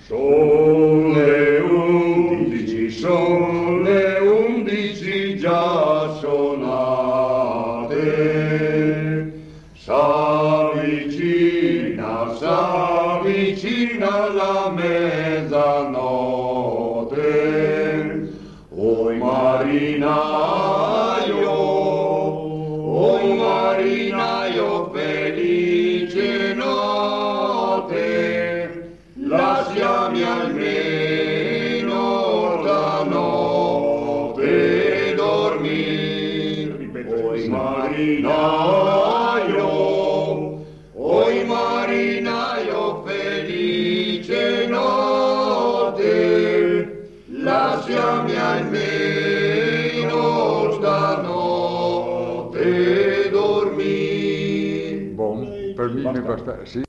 Son le 11 già suonate, s'avvicina la mezzanotte. Oi marinaio, felice notte, lasciami almeno stanotte dormir. Oi marinaio, felice notte, lasciami almeno stanotte dormir. Buon, per me ne basta, sì.